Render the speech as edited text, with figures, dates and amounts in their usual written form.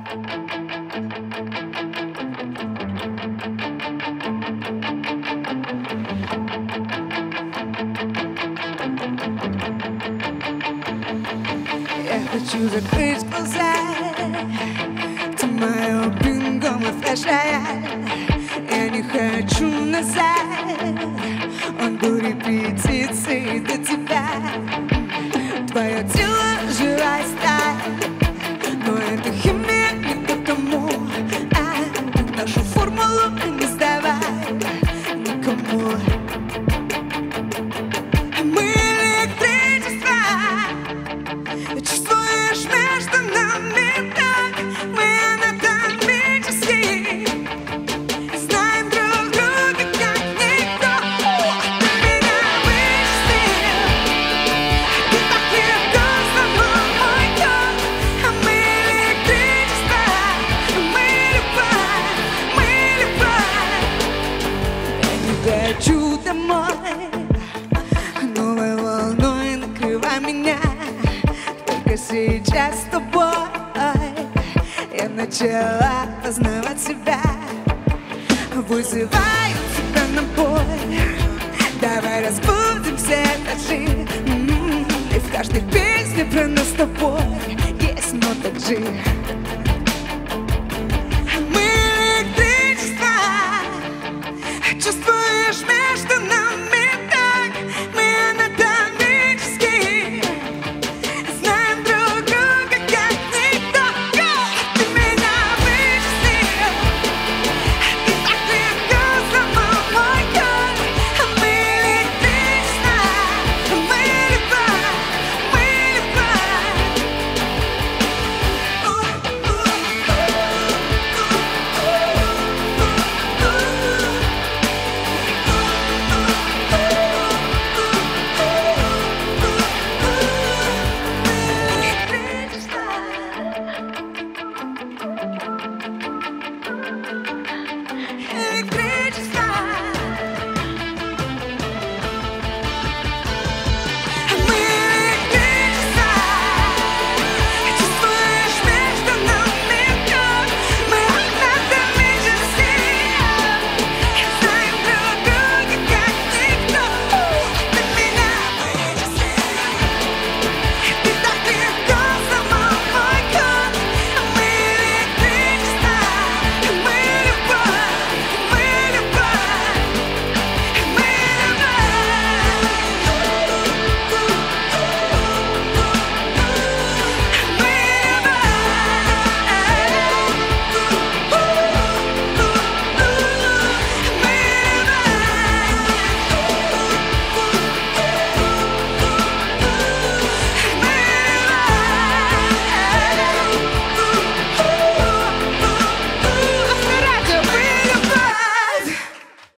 Я хочу закрыть глаза, ты мое бинго, мой флеш-рояль. Я не хочу назад, он был репетицией до тебя. Твое тело живая сталь, но это химия не к тому. Нашу формулу не сдавай никому. Мы электричество, чувствуешь между нами так. Мы анатомически знаем друг друга как никто. Ты меня вычислил, ты так легко сломал мой код. Мы электричество, мы любовь. Я не хочу домой, новой волной накрывай меня. Только сейчас с тобой я начала познавать себя. Вызываю тебя на бой, давай разбудим все этажи. И в каждой песне про нас с тобой есть нота G.